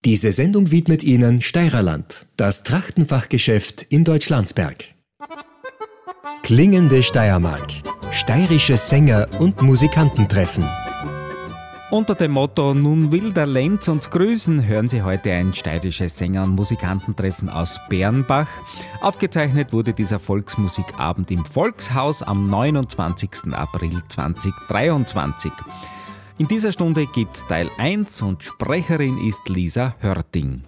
Diese Sendung widmet Ihnen Steirerland, das Trachtenfachgeschäft in Deutschlandsberg. Klingende Steiermark. Steirische Sänger und Musikanten treffen. Unter dem Motto "Nun will der Lenz uns grüßen" hören Sie heute ein steirisches Sänger- und Musikantentreffen aus Bernbach. Aufgezeichnet wurde dieser Volksmusikabend im Volkshaus am 29. April 2023. In dieser Stunde gibt's Teil 1 und Sprecherin ist Lisa Hörting.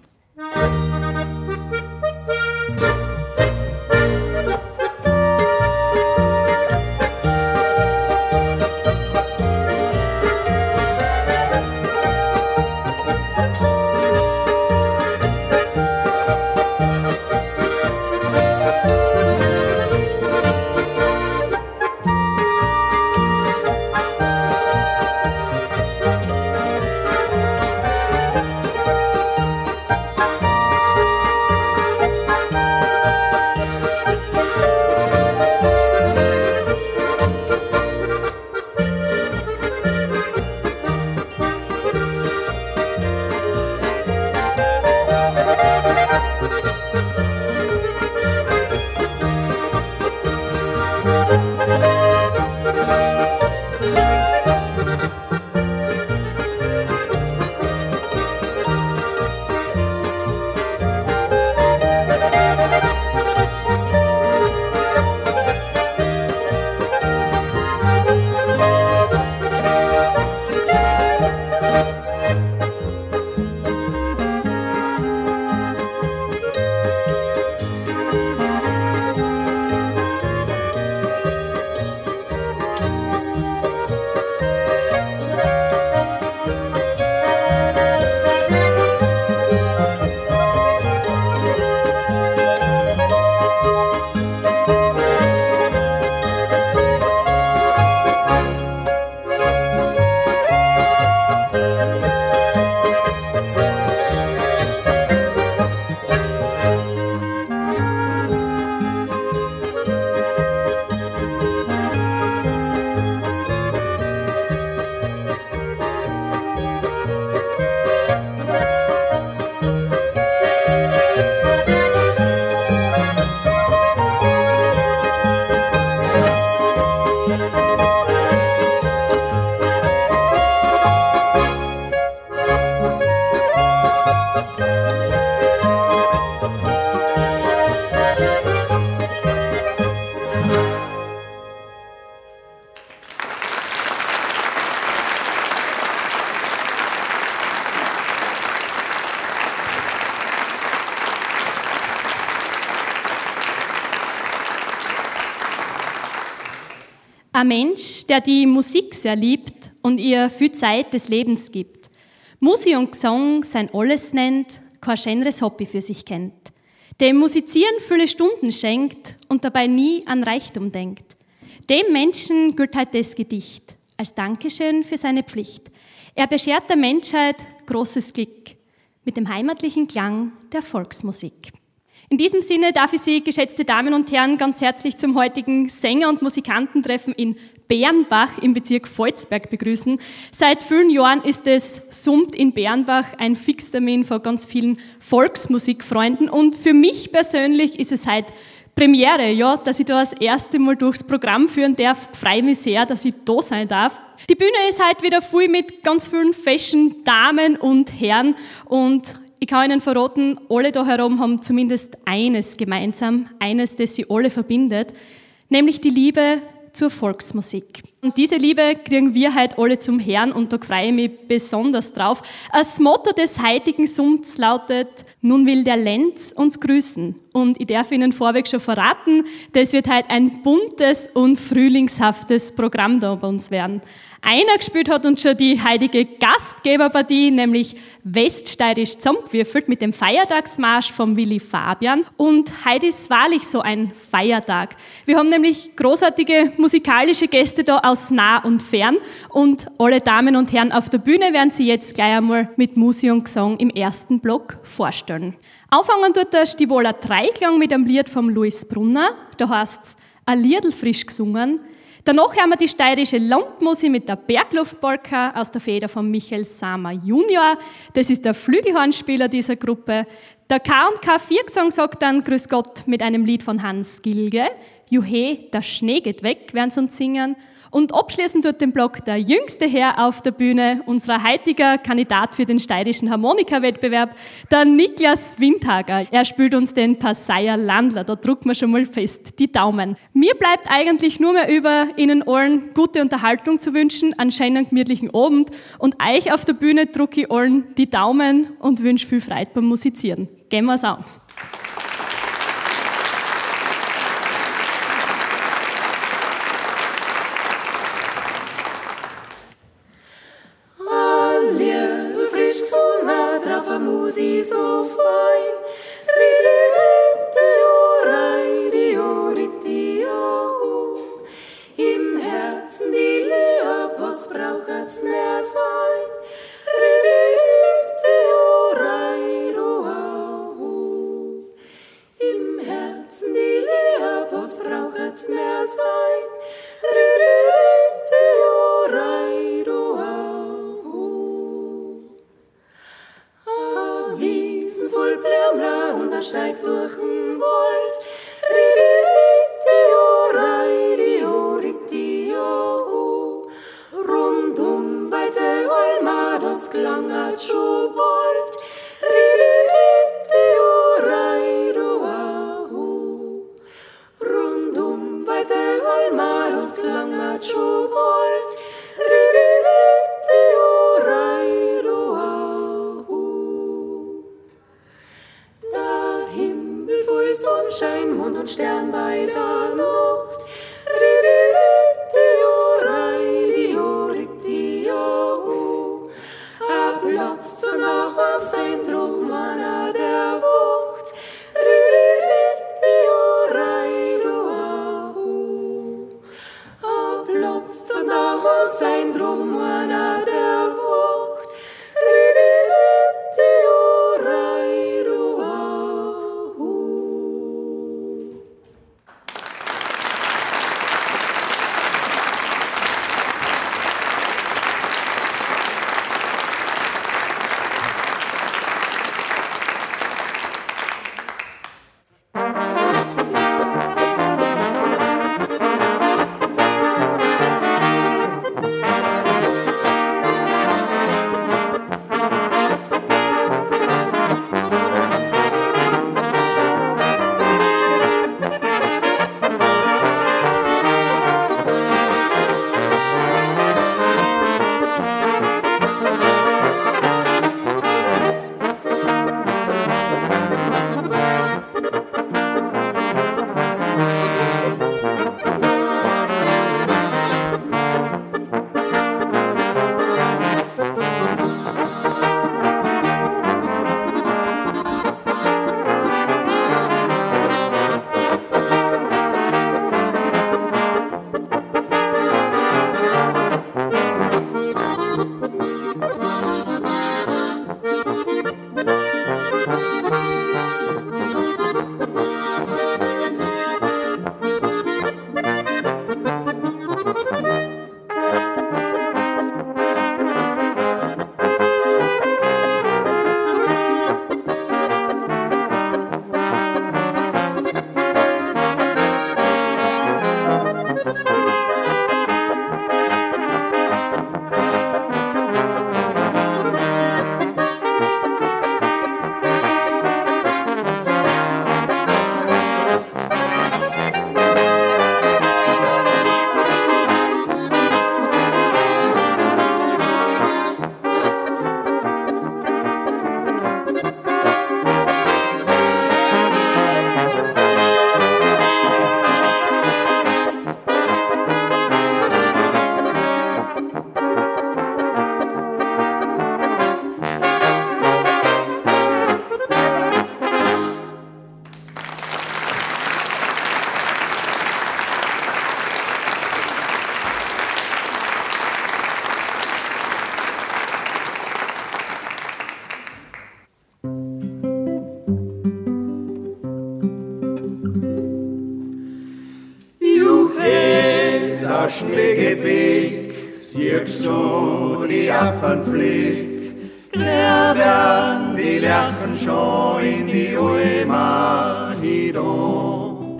Ein Mensch, der die Musik sehr liebt und ihr viel Zeit des Lebens gibt. Musik und Gesang sein alles nennt, kein schöneres Hobby für sich kennt. Dem Musizieren viele Stunden schenkt und dabei nie an Reichtum denkt. Dem Menschen gilt halt das Gedicht als Dankeschön für seine Pflicht. Er beschert der Menschheit großes Glück mit dem heimatlichen Klang der Volksmusik. In diesem Sinne darf ich Sie, geschätzte Damen und Herren, ganz herzlich zum heutigen Sänger- und Musikantentreffen in Bernbach im Bezirk Volzberg begrüßen. Seit vielen Jahren ist es Summt in Bernbach ein Fixtermin von ganz vielen Volksmusikfreunden und für mich persönlich ist es heute Premiere, ja, dass ich da das erste Mal durchs Programm führen darf. Ich freue mich sehr, dass ich da sein darf. Die Bühne ist heute wieder voll mit ganz vielen fashion Damen und Herren und ich kann Ihnen verraten, alle da herum haben zumindest eines gemeinsam, eines, das sie alle verbindet, nämlich die Liebe zur Volksmusik. Und diese Liebe kriegen wir heute alle zum Herrn und da freue ich mich besonders drauf. Das Motto des heutigen Summts lautet: Nun will der Lenz uns grüßen. Und ich darf Ihnen vorweg schon verraten, das wird heute ein buntes und frühlingshaftes Programm da bei uns werden. Einer gespielt hat uns schon die heutige Gastgeberpartie, nämlich Weststeirisch zusammengewürfelt mit dem Feiertagsmarsch von Willi Fabian. Und heute ist wahrlich so ein Feiertag. Wir haben nämlich großartige musikalische Gäste da aus nah und fern. Und alle Damen und Herren auf der Bühne werden Sie jetzt gleich einmal mit Musik und Gesang im ersten Block vorstellen. Anfangen tut der Stivoler Dreiklang mit einem Lied vom Louis Brunner. Da heißt's: "A Liedl frisch gesungen". Danach haben wir die steirische Landmusik mit der Bergluftpolka aus der Feder von Michael Samer Junior. Das ist der Flügelhornspieler dieser Gruppe. Der K&K Viergesang sagt dann Grüß Gott mit einem Lied von Hans Gilge. Juhe, der Schnee geht weg, werden sie uns singen. Und abschließend wird den Block der jüngste Herr auf der Bühne, unser heutiger Kandidat für den steirischen Harmonikawettbewerb, der Niklas Windhager. Er spielt uns den Passaier Landler, da drucken wir schon mal fest die Daumen. Mir bleibt eigentlich nur mehr über, Ihnen allen gute Unterhaltung zu wünschen, einen schönen gemütlichen Abend und euch auf der Bühne drucke ich allen die Daumen und wünsche viel Freude beim Musizieren. Gehen wir's an. Musik so fein, im Herzen die Lea, was braucht's mehr sein? Im Herzen die Lea, was braucht's mehr sein? Voll Blärmler und er steigt durch den Wald. Rundum weite Alma, das klang hat schon bald. Rundum weite Alma, das klang hat schon bald. Sonnenschein, Mond und Stern bei der Nacht. Er platzt nach am sein drum einer der Wacht. Er platzt nach am sein drum einer der Wacht. Burschen leget weg, siehst schon die Appenfleck. Gräbern, die lachen schon in die Alma hinein.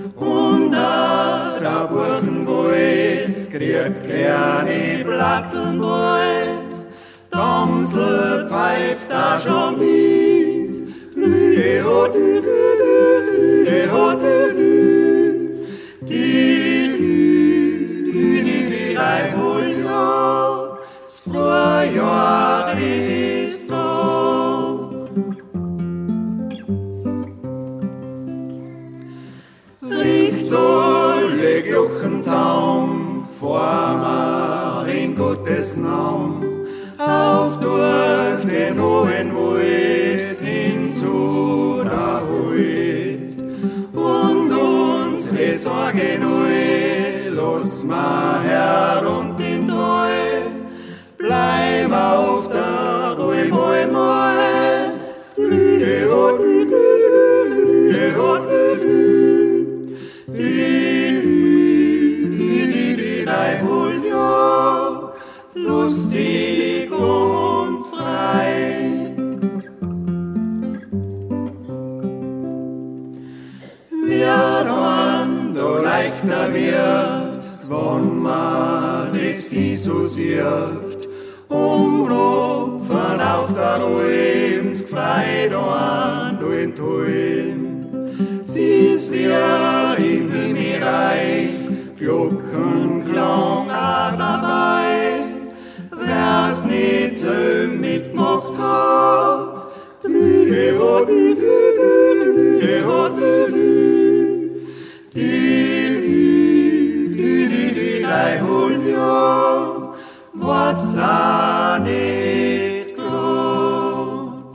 Unter der Buchenwald kriegt kleine Platteln bald. Damsel pfeift da schon mit. Die hat die Reinholja, das Frühjahr ist da. Riecht's alle Glocken zusammen, vor mir in Gottes Namen, auf durch den hohen Wald hin zu der Welt. Und unsere Sorgen alle, lass ma her und in Tal, bleib auf der Ruhe mal. Lustig und frei. Wer dann da leichter wird, wann man das Vieh so sieht, umrupfen auf der Alm, gefreit an den Tulm. Sie's wie im Himmelreich, Glockenklang auch dabei. Wer's nicht so mitgemacht hat, die Reinholja, was auch nicht gut.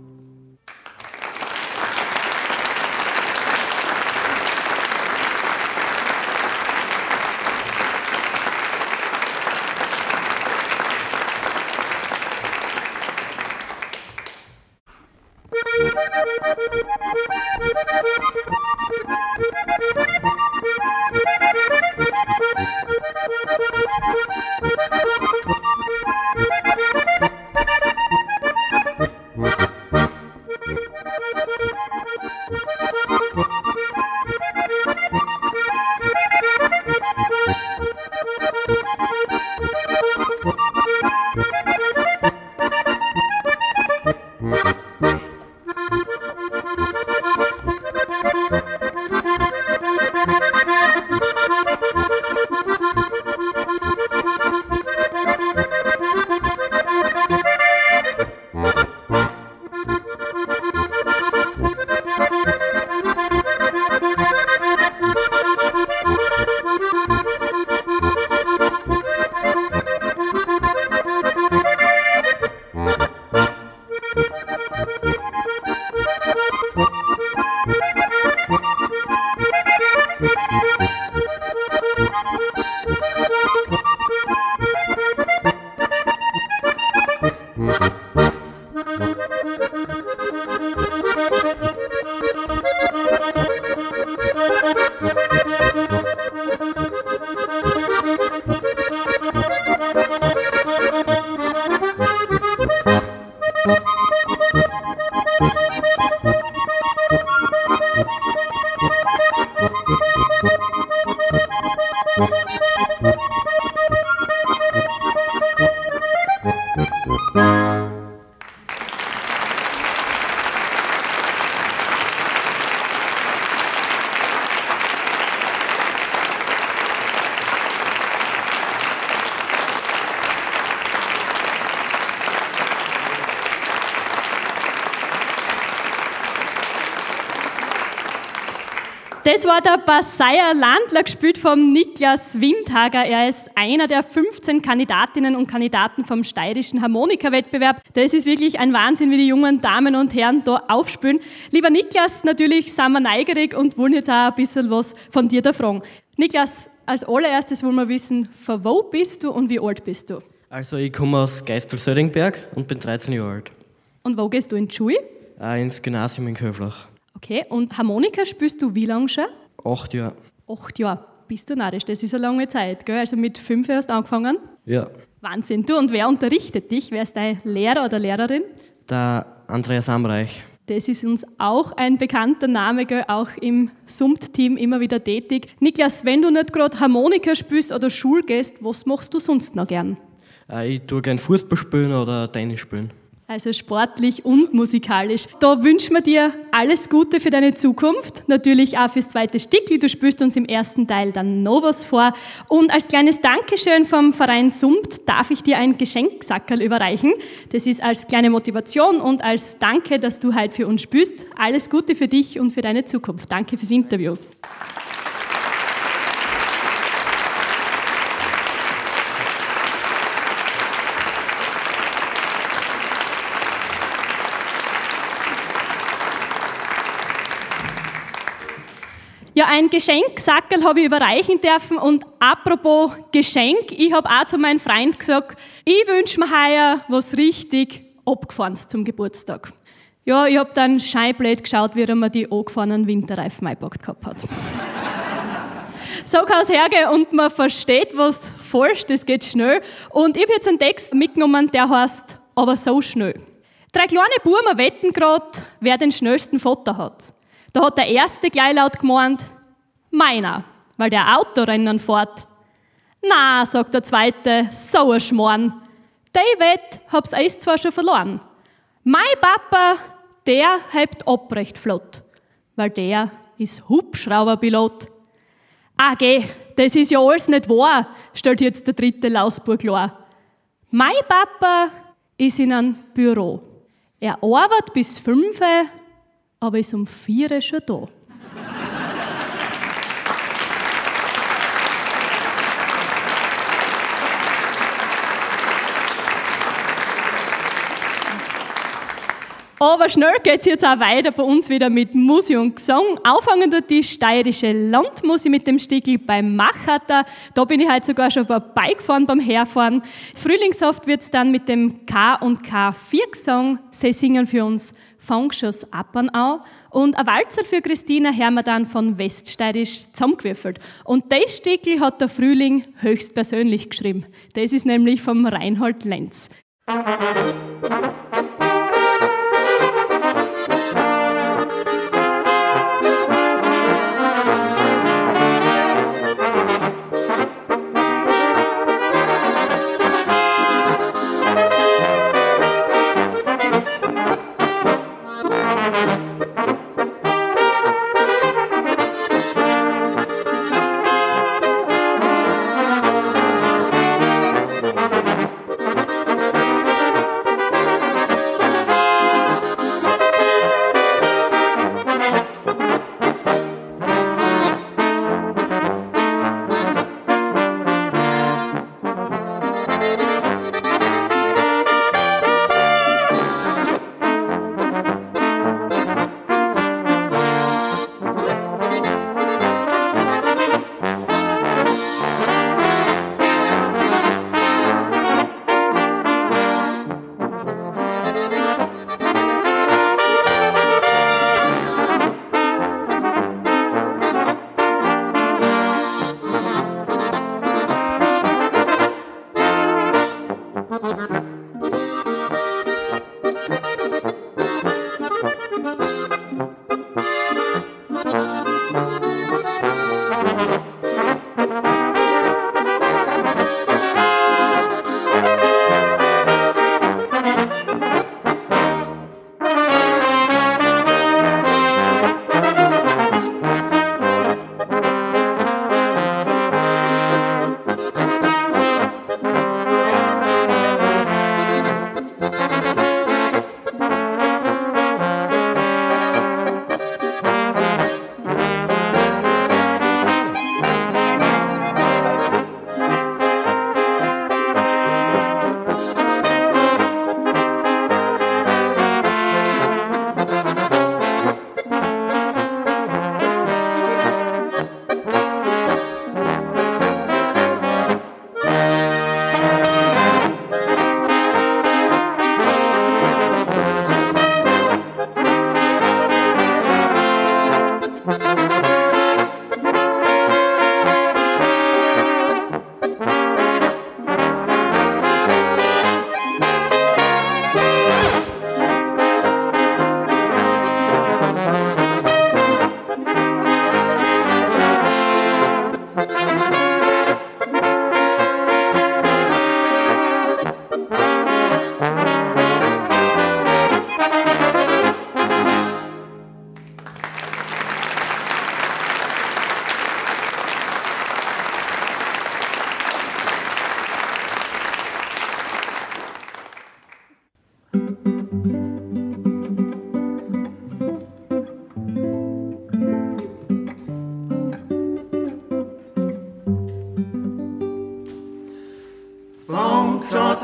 Das war der Passaier Landler, gespielt vom Niklas Windhager. Er ist einer der 15 Kandidatinnen und Kandidaten vom Steirischen Harmonikawettbewerb. Das ist wirklich ein Wahnsinn, wie die jungen Damen und Herren da aufspielen. Lieber Niklas, natürlich sind wir neugierig und wollen jetzt auch ein bisschen was von dir da fragen. Niklas, als allererstes wollen wir wissen, von wo bist du und wie alt bist du? Also ich komme aus Geistel-Södingberg und bin 13 Jahre alt. Und wo gehst du in die Schule? Ins Gymnasium in Köflach. Okay, und Harmonika spielst du wie lange schon? 8 Jahre. 8 Jahre. bist du narrisch, das ist eine lange Zeit, gell? Also mit 5 hast du angefangen? Ja. Wahnsinn. Du, und wer unterrichtet dich? Wer ist dein Lehrer oder Lehrerin? Der Andreas Amreich. Das ist uns auch ein bekannter Name, gell? Auch im SUMT-Team immer wieder tätig. Niklas, wenn du nicht gerade Harmonika spielst oder Schule gehst, was machst du sonst noch gern? Ich tue gerne Fußball spielen oder Tennis spielen. Also sportlich und musikalisch. Da wünschen wir dir alles Gute für deine Zukunft. Natürlich auch fürs zweite Stückli. Du spielst uns im ersten Teil dann noch was vor. Und als kleines Dankeschön vom Verein SUMT darf ich dir ein Geschenksackerl überreichen. Das ist als kleine Motivation und als Danke, dass du heute für uns spielst. Alles Gute für dich und für deine Zukunft. Danke fürs Interview. Ja, ein Geschenksackerl habe ich überreichen dürfen und apropos Geschenk, ich habe auch zu meinem Freund gesagt, ich wünsche mir heuer was richtig Abgefahrenes zum Geburtstag. Ja, ich habe dann scheinblöd geschaut, wie er mir die angefahrenen Winterreifen eingepackt gehabt hat. So kann es hergehen und man versteht, was falsch, das geht schnell. Und ich habe jetzt einen Text mitgenommen, der heißt «Aber so schnell». 3 kleine Buben wetten gerade, wer den schnellsten Vater hat. Da hat der Erste gleich laut gemeint, meiner, weil der Autorennen fährt. Na, sagt der Zweite, so ein Schmarrn. Die Wett hab's eis zwar schon verloren. Mein Papa, der hebt ab recht flott, weil der ist Hubschrauberpilot. Ah geh, das ist ja alles nicht wahr, stellt jetzt der dritte Lausbub klar. Mein Papa ist in einem Büro. Er arbeitet bis 5, aber ist um 4 schon da. Aber schnell geht es jetzt auch weiter bei uns wieder mit Musik und Gesang. Anfangen tut die steirische Landmusik mit dem Stickel beim Machatter. Da bin ich heute sogar schon vorbeigefahren beim Herfahren. Frühlingshaft wird es dann mit dem K&K-4-Gesang. Sie singen für uns Fangschuss Appernau. Und ein Walzer für Christina hören wir dann von Weststeirisch zusammengewürfelt. Und das Stickel hat der Frühling höchstpersönlich geschrieben. Das ist nämlich vom Reinhold Lenz.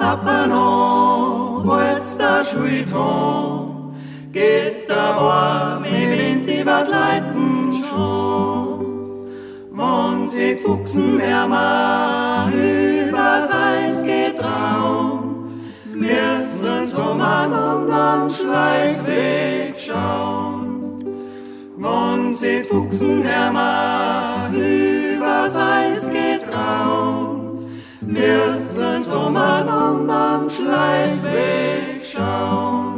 Papa noch, wollt's da Schuld haben, geht da warm, ich wind die wat leiten schon. Wenn sie Fuchsen ärmer übers Eis getrauen, müssen's um einen anderen Schleichweg schauen. Wenn sie Fuchsen ärmer übers Eis getrauen, müssen's um einen anderen Schleichweg schauen.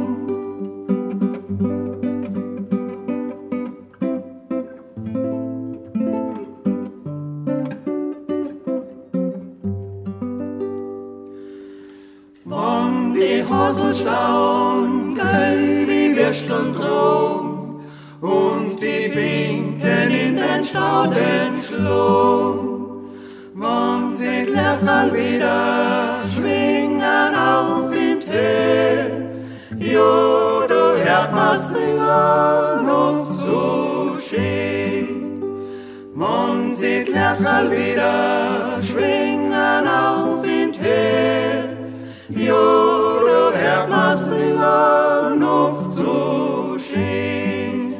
Wenn die Haselstauen gelb wie Würsteln drohen und die Finken in den Stauden schlagen, wenn sie die Lercherl wieder schwingen auf in die Höhe, jo, da hört man's dringen oft so schön. Wenn sie die Lercherl wieder schwingen auf in die Höhe, jo, da hört man's dringen oft so schön.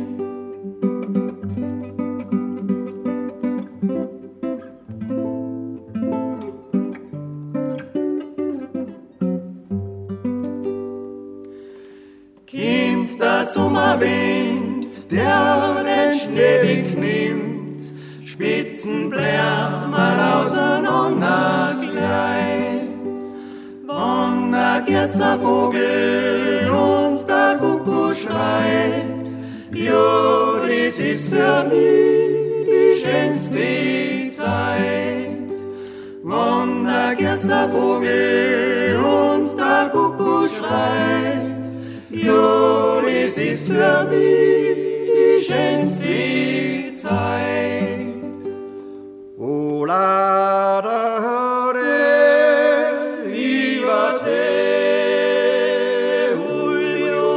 Kommt der Sommerwind, der den Schnee wegnimmt, Spitzenblärmerl auseinander gleich. Wenn der Gesservogel und der Kuckuck schreit, jo, das ist für mich die schönste Zeit. Wenn der Gesservogel und der Kuckuck schreit, jo, das ist für mich die schönste Zeit. Oh, la, da, de, iva, te, Julio,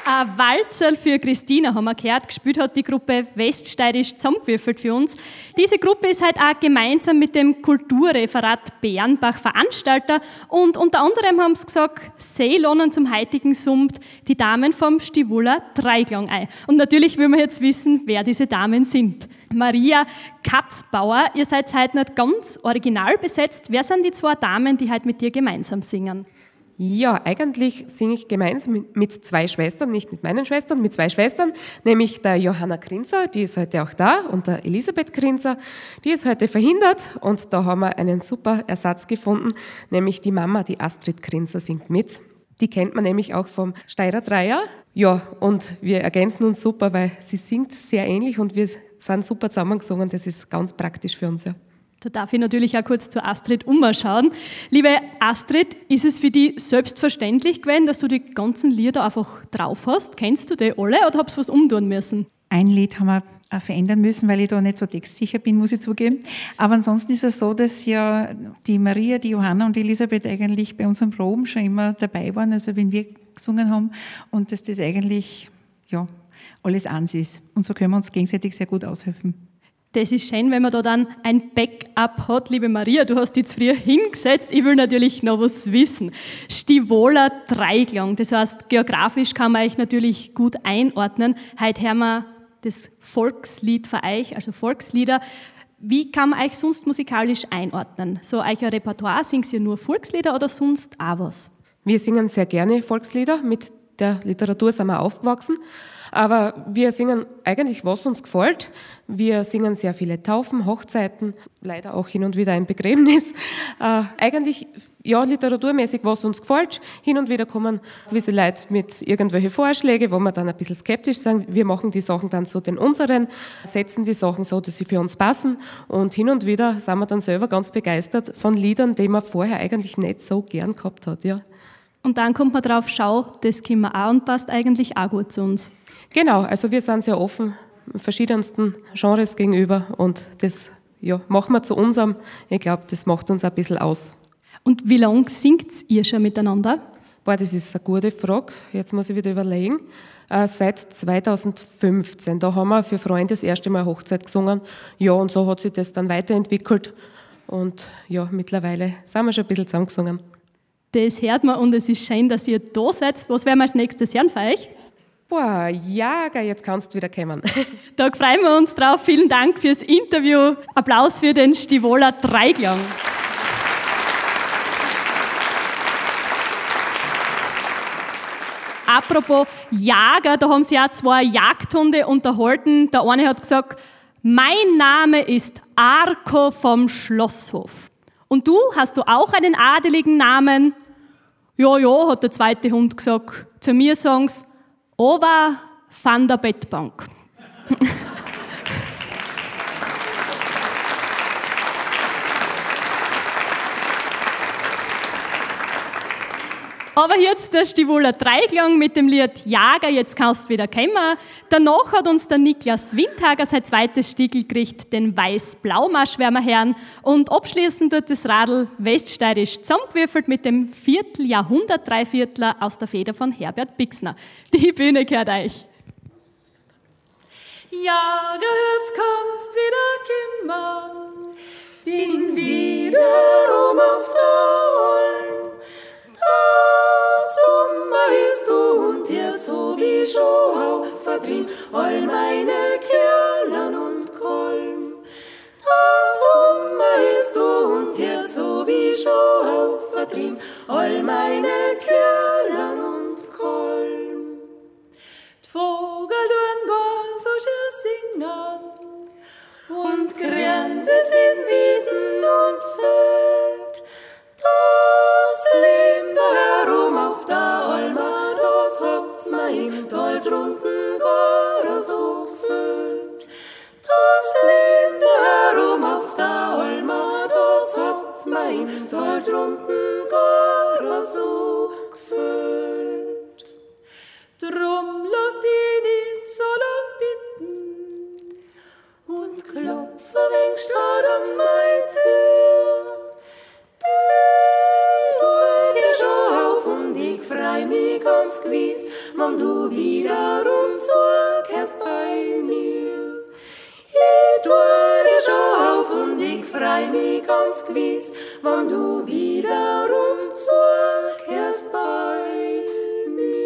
Ein Walzerl für Christina haben wir gehört. Gespielt hat die Gruppe Weststeirisch zusammengewürfelt für uns. Diese Gruppe ist halt auch gemeinsam mit dem Kulturreferat Bernbach Veranstalter und unter anderem haben sie gesagt, sie lohnen zum heutigen Summt die Damen vom Stivuler Dreiklang ein. Und natürlich will man jetzt wissen, wer diese Damen sind. Maria Katzbauer, ihr seid heute nicht ganz original besetzt. Wer sind die zwei Damen, die heute mit dir gemeinsam singen? Ja, eigentlich singe ich gemeinsam mit zwei Schwestern, nicht mit meinen Schwestern, mit zwei Schwestern, nämlich der Johanna Grinzer, die ist heute auch da, und der Elisabeth Grinzer, die ist heute verhindert, und da haben wir einen super Ersatz gefunden, nämlich die Mama, die Astrid Grinzer, singt mit. Die kennt man nämlich auch vom Steirer Dreier. Ja, und wir ergänzen uns super, weil sie singt sehr ähnlich und wir sind super zusammengesungen, das ist ganz praktisch für uns, ja. Da darf ich natürlich auch kurz zu Astrid umschauen. Liebe Astrid, ist es für dich selbstverständlich gewesen, dass du die ganzen Lieder einfach drauf hast? Kennst du die alle oder hast du was umtun müssen? Ein Lied haben wir auch verändern müssen, weil ich da nicht so textsicher bin, muss ich zugeben. Aber ansonsten ist es so, dass ja die Maria, die Johanna und die Elisabeth eigentlich bei unseren Proben schon immer dabei waren, also wenn wir gesungen haben, und dass das eigentlich ja alles eins ist. Und so können wir uns gegenseitig sehr gut aushelfen. Das ist schön, wenn man da dann ein Backup hat. Liebe Maria, du hast dich jetzt früher hingesetzt. Ich will natürlich noch was wissen. Stivuler Dreiklang, das heißt, geografisch kann man euch natürlich gut einordnen. Heute hören wir das Volkslied für euch, also Volkslieder. Wie kann man euch sonst musikalisch einordnen? So euer Repertoire, singt ihr nur Volkslieder oder sonst auch was? Wir singen sehr gerne Volkslieder, mit der Literatur sind wir aufgewachsen. Aber wir singen eigentlich, was uns gefällt. Wir singen sehr viele Taufen, Hochzeiten, leider auch hin und wieder ein Begräbnis. Eigentlich, ja, literaturmäßig, was uns gefällt. Hin und wieder kommen gewisse Leute mit irgendwelchen Vorschlägen, wo wir dann ein bisschen skeptisch sind. Wir machen die Sachen dann zu den unseren, setzen die Sachen so, dass sie für uns passen. Und hin und wieder sind wir dann selber ganz begeistert von Liedern, die man vorher eigentlich nicht so gern gehabt hat, ja. Und dann kommt man drauf, schau, das können wir auch und passt eigentlich auch gut zu uns. Genau, also wir sind sehr offen verschiedensten Genres gegenüber und das ja, machen wir zu unserem. Ich glaube, das macht uns ein bisschen aus. Und wie lange singt ihr schon miteinander? Boah, das ist eine gute Frage. Jetzt muss ich wieder überlegen. Seit 2015, da haben wir für Freunde das erste Mal Hochzeit gesungen. Ja, und so hat sich das dann weiterentwickelt. Und ja, mittlerweile sind wir schon ein bisschen zusammengesungen. Das hört man und es ist schön, dass ihr da seid. Was werden wir als nächstes hören für euch? Boah, ja, jetzt kannst du wieder kommen. Da freuen wir uns drauf. Vielen Dank fürs Interview. Applaus für den Stivuler Dreiklang. Apropos Jager, da haben sie auch zwei Jagdhunde unterhalten. Der eine hat gesagt, mein Name ist Arko vom Schlosshof. Und du, hast du auch einen adeligen Namen? Ja, ja, hat der zweite Hund gesagt. Zu mir sagen sie, Ober van der Bettbank. Aber jetzt der Stivuler Dreiklang mit dem Lied Jager, jetzt kannst du wieder kommen. Danach hat uns der Niklas Windhager sein zweites Stückel gekriegt, den Weiß-Blau-Marsch werden wir hören. Und abschließend wird das Radl weststeirisch zusammengewürfelt mit dem Vierteljahrhundert-Dreiviertler aus der Feder von Herbert Bixner. Die Bühne gehört euch. Jager, jetzt kannst wieder kümmern, bin wiederum auf der Alm. Sommer ist und jetzt hab ich schon aufverdrien all meine Kerlern und Kolm. Sommer ist und jetzt hab ich schon aufverdrien all meine Kerlern und Kolm. Vogel tun gar so schön singen und Grände sind Wiesen und Feld. Das Leben da herum auf der Alma, das hat man im Tal drunten gar so gefüllt. Das Leben da herum auf der Alma, das hat man im Tal drunten gar so gefüllt. Drum lass dich nicht so lang bitten und klopf ein wenig starr an meine Tür. Ich freu mich ganz gewiss, wenn du wiederum zurückkehrst bei mir. Ich tue dir schon auf und ich freu mich ganz gewiss, wenn du wiederum zurückkehrst bei mir.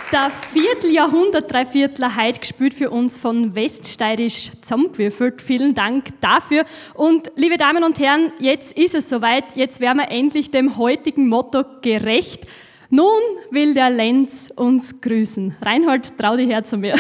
Der Vierteljahrhundert, Dreiviertler, heute gespielt für uns von Weststeirisch zusammengewürfelt. Vielen Dank dafür. Und liebe Damen und Herren, jetzt ist es soweit. Jetzt werden wir endlich dem heutigen Motto gerecht. Nun will der Lenz uns grüßen. Reinhold, trau dich her zu mir.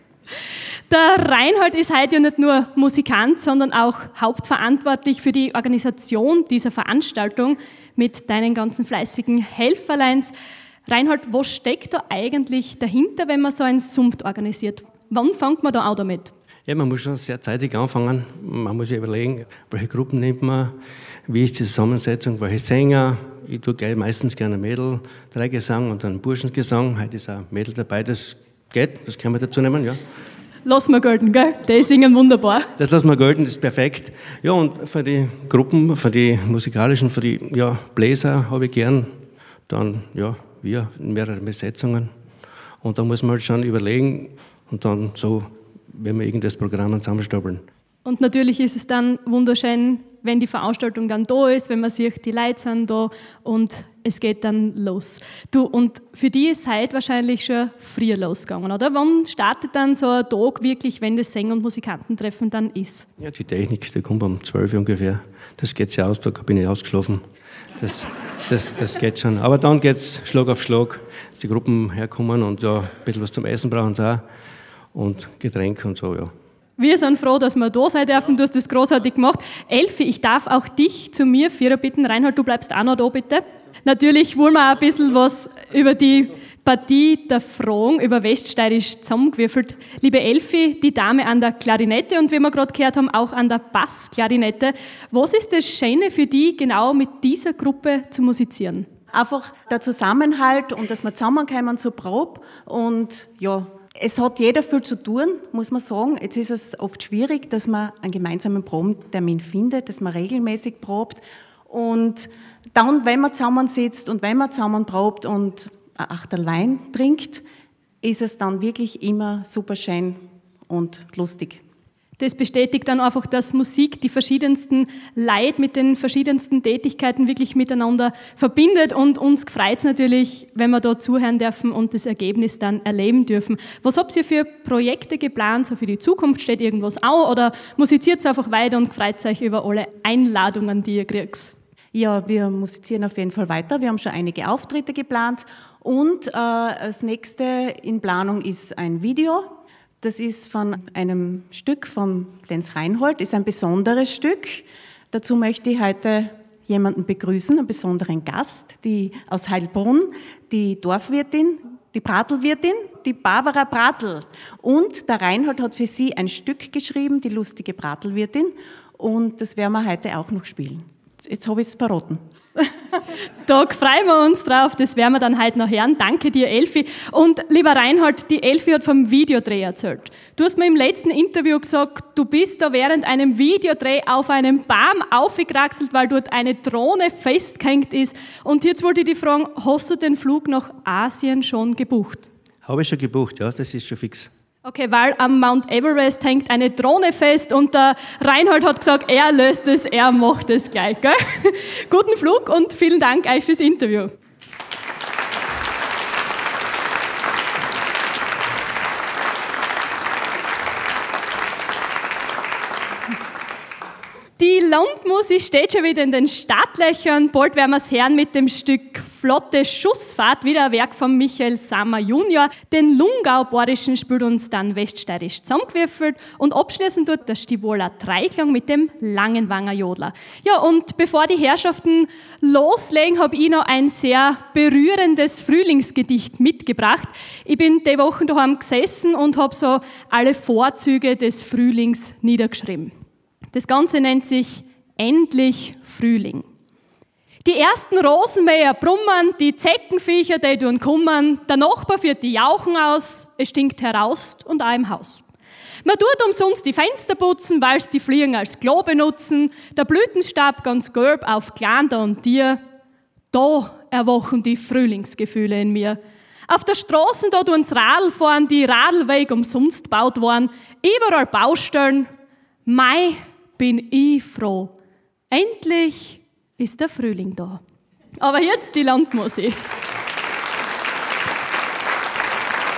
Der Reinhold ist heute ja nicht nur Musikant, sondern auch hauptverantwortlich für die Organisation dieser Veranstaltung mit deinen ganzen fleißigen Helferleins. Reinhold, was steckt da eigentlich dahinter, wenn man so ein Sumpf organisiert? Wann fängt man da an damit? Ja, man muss schon sehr zeitig anfangen. Man muss sich überlegen, welche Gruppen nimmt man, wie ist die Zusammensetzung, welche Sänger. Ich tue meistens gerne Mädel, Dreigesang und dann Burschengesang. Heute ist ein Mädel dabei, das geht, das können wir dazu nehmen, ja. Lass mal gelten, gell? Die singen wunderbar. Das lassen wir gelten, das ist perfekt. Ja, und für die Gruppen, für die musikalischen, für die Bläser habe ich gern dann, wir in mehreren Besetzungen. Und da muss man halt schon überlegen und dann so, wenn wir irgendwas Programm zusammenstapeln. Und natürlich ist es dann wunderschön, wenn die Veranstaltung dann da ist, wenn man sieht, die Leute sind da und es geht dann los. Du, und für die ist heute wahrscheinlich schon früher losgegangen, oder? Wann startet dann so ein Tag wirklich, wenn das Sänger- und Musikantentreffen dann ist? Ja, die Technik, die kommt um 12 Uhr ungefähr. Das geht ja aus, da bin ich ausgeschlafen. Das geht schon. Aber dann geht es Schlag auf Schlag, dass die Gruppen herkommen und ja, ein bisschen was zum Essen brauchen sie auch und Getränke und so, ja. Wir sind froh, dass wir da sein dürfen. Du hast das großartig gemacht. Elfi, ich darf auch dich zu mir führen bitten. Reinhold, du bleibst auch noch da, bitte. Natürlich wollen wir auch ein bisschen was über die Partie der Fragen, über Weststeirisch zusammengewürfelt. Liebe Elfi, die Dame an der Klarinette und wie wir gerade gehört haben, auch an der Bassklarinette. Was ist das Schöne für die, genau mit dieser Gruppe zu musizieren? Einfach der Zusammenhalt und dass wir zusammenkommen zur Probe und ja, es hat jeder viel zu tun, muss man sagen. Jetzt ist es oft schwierig, dass man einen gemeinsamen Probentermin findet, dass man regelmäßig probt. Und dann, wenn man zusammensitzt und wenn man zusammen probt und ein Achterl Wein trinkt, ist es dann wirklich immer super schön und lustig. Das bestätigt dann einfach, dass Musik die verschiedensten Leute mit den verschiedensten Tätigkeiten wirklich miteinander verbindet und uns freut es natürlich, wenn wir da zuhören dürfen und das Ergebnis dann erleben dürfen. Was habt ihr für Projekte geplant, so für die Zukunft? Steht irgendwas an oder musiziert ihr einfach weiter und freut euch über alle Einladungen, die ihr kriegt? Ja, wir musizieren auf jeden Fall weiter. Wir haben schon einige Auftritte geplant und das nächste in Planung ist ein Video. Das ist von einem Stück von Lenz Reinhold, ist ein besonderes Stück. Dazu möchte ich heute jemanden begrüßen, einen besonderen Gast, die aus Heilbrunn, die Dorfwirtin, die Bratelwirtin, die Barbara Bratl. Und der Reinhold hat für sie ein Stück geschrieben, die lustige Bratelwirtin. Und das werden wir heute auch noch spielen. Jetzt habe ich es verraten. Da freuen wir uns drauf, das werden wir dann heute noch hören. Danke dir, Elfi. Und lieber Reinhold, die Elfi hat vom Videodreh erzählt. Du hast mir im letzten Interview gesagt, du bist da während einem Videodreh auf einem Baum aufgekraxelt, weil dort eine Drohne festgehängt ist. Und jetzt wollte ich dich fragen, hast du den Flug nach Asien schon gebucht? Habe ich schon gebucht, ja, das ist schon fix. Okay, weil am Mount Everest hängt eine Drohne fest und der Reinhold hat gesagt, er löst es, er macht es gleich, gell? Guten Flug und vielen Dank euch fürs Interview. Die Landmusik steht schon wieder in den Startlöchern. Bald werden wir es hören mit dem Stück Flotte Schussfahrt, wieder ein Werk von Michael Sammer Junior. Den Lungau-Borischen spielt uns dann Weststeirisch zusammengewürfelt und abschließend tut der Stivoler Dreiklang mit dem Langenwanger Jodler. Ja, und bevor die Herrschaften loslegen, habe ich noch ein sehr berührendes Frühlingsgedicht mitgebracht. Ich bin die Woche daheim gesessen und habe so alle Vorzüge des Frühlings niedergeschrieben. Das Ganze nennt sich Endlich Frühling. Die ersten Rosenmäher brummern, die Zeckenviecher, die tun kummern, der Nachbar führt die Jauchen aus, es stinkt heraus und auch im Haus. Man tut umsonst die Fenster putzen, weil's die Fliegen als Klo benutzen, der Blütenstab ganz gelb auf Glander und Tier. Da erwachen die Frühlingsgefühle in mir. Auf der Straße da tun's Radl fahren, die Radlwege umsonst gebaut worden, überall Baustellen. Mai bin ich froh. Endlich ist der Frühling da. Aber jetzt die Landmusik.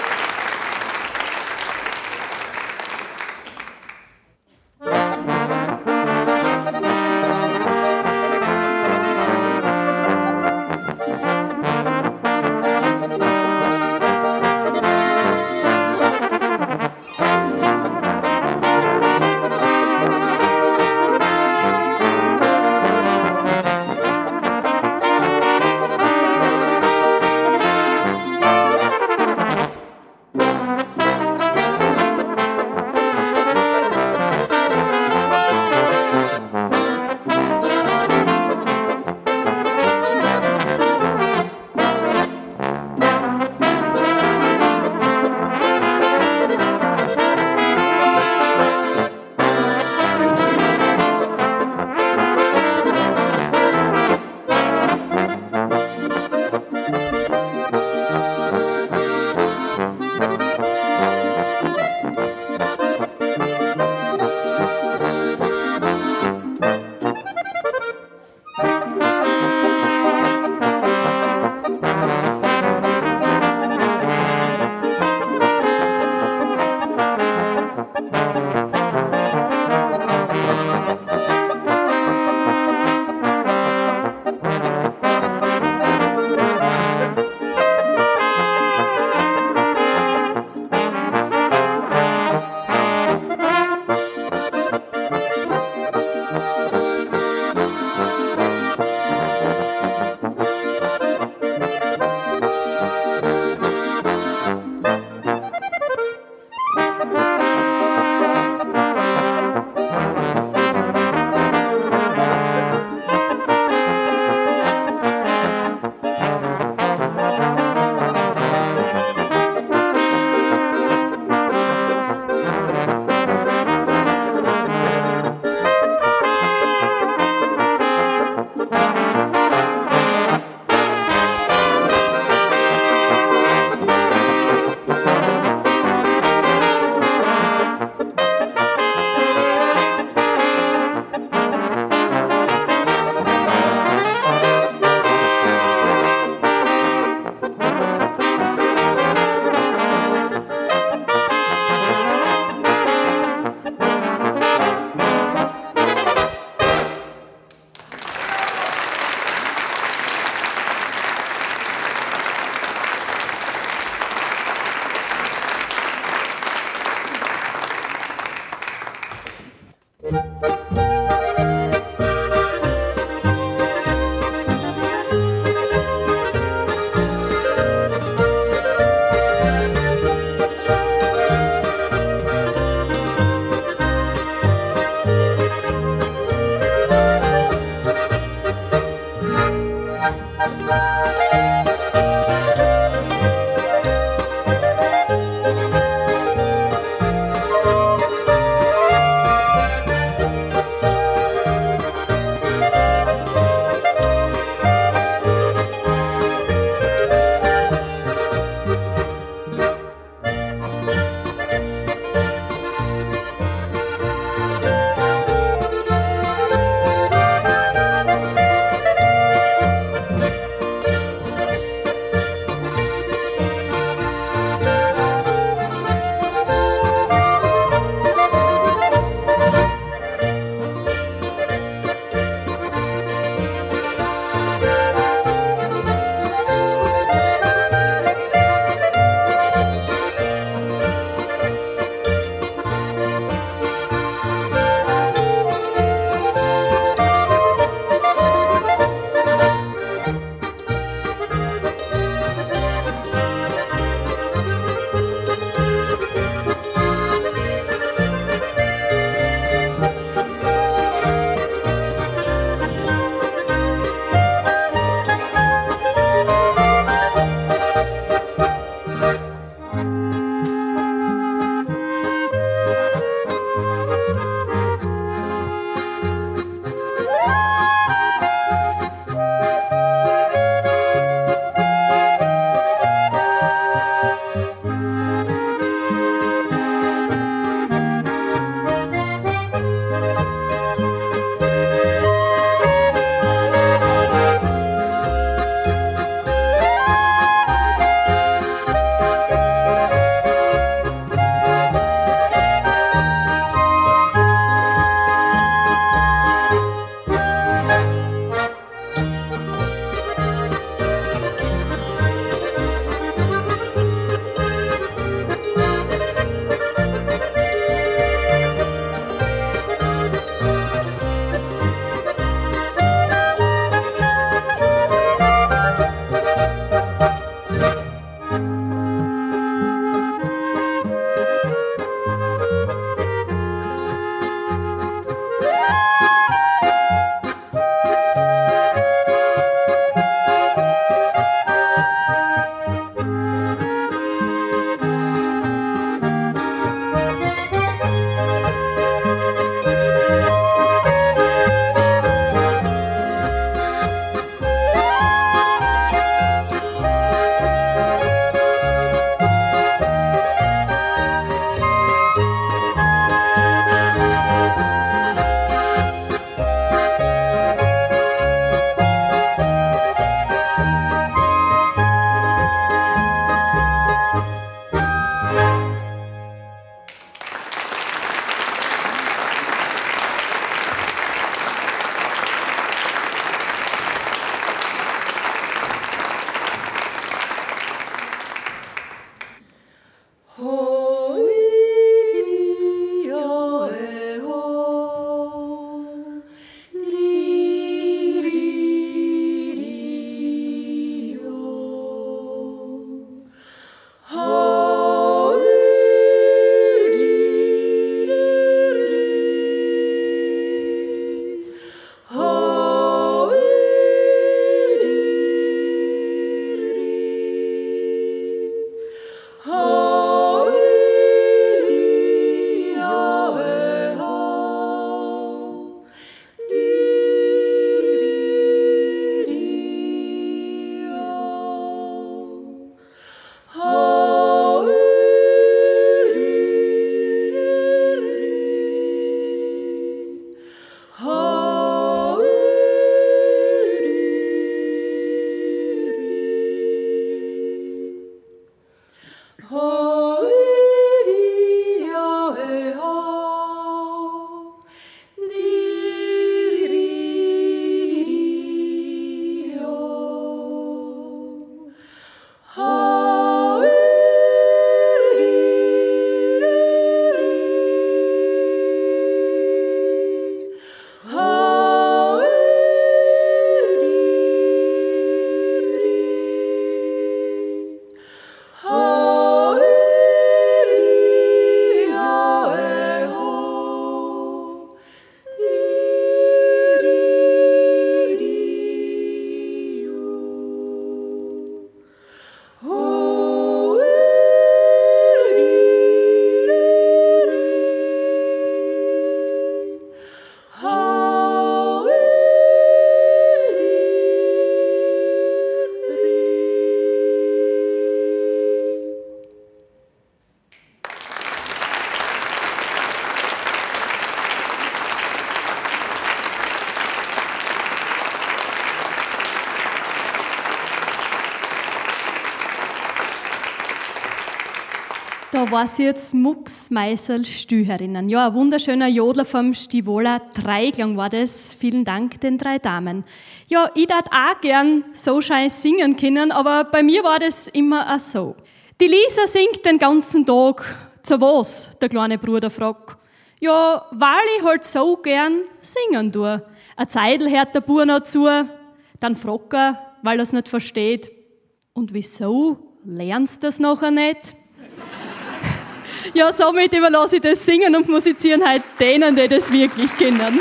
da war sie jetzt Mux Meisel Stü herinnen. Ja, ein wunderschöner Jodler vom Stivola Dreiklang war das. Vielen Dank den 3 Damen. Ja, ich darf auch gern so schön singen können, aber bei mir war das immer auch so. Die Lisa singt den ganzen Tag. Zu was? Der kleine Bruder fragt. Ja, weil ich halt so gern singen tue. Eine Zeitl hört der Bub noch zu, dann fragt er, weil er es nicht versteht. Und wieso lernst du das nachher nicht? Ja, somit überlasse ich das Singen und Musizieren halt denen, die das wirklich kennen.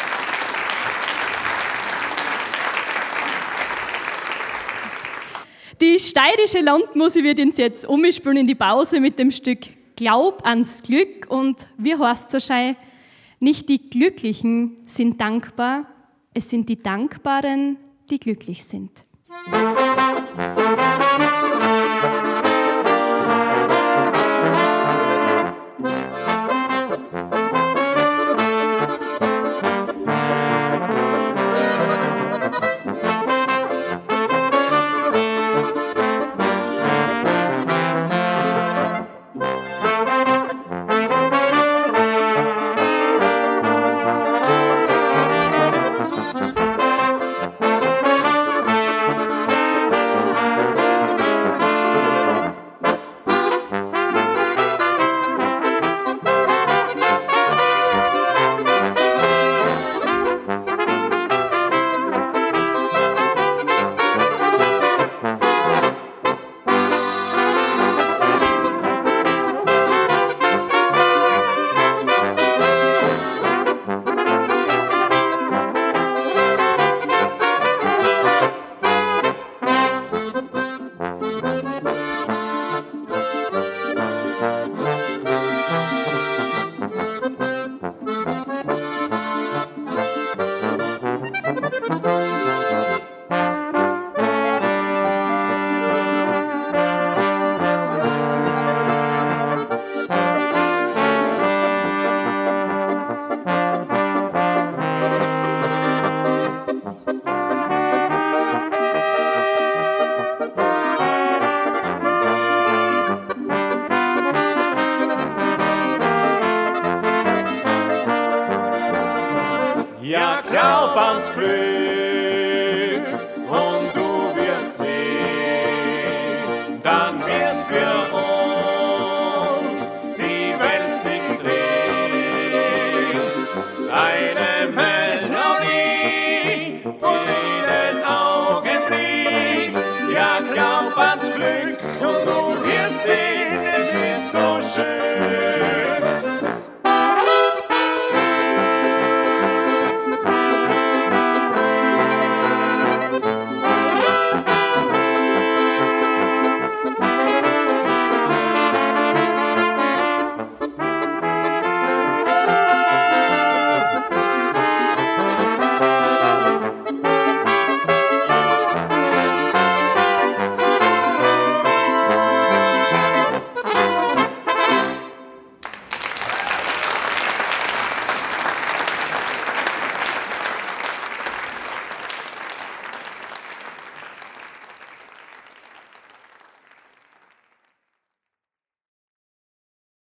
Die steirische Landmusik wird uns jetzt umspielen in die Pause mit dem Stück Glaub ans Glück. Und wie heißt es so schön? Nicht die Glücklichen sind dankbar, es sind die Dankbaren, die glücklich sind. Ja, glaub ans Glück und du wirst sehen, dann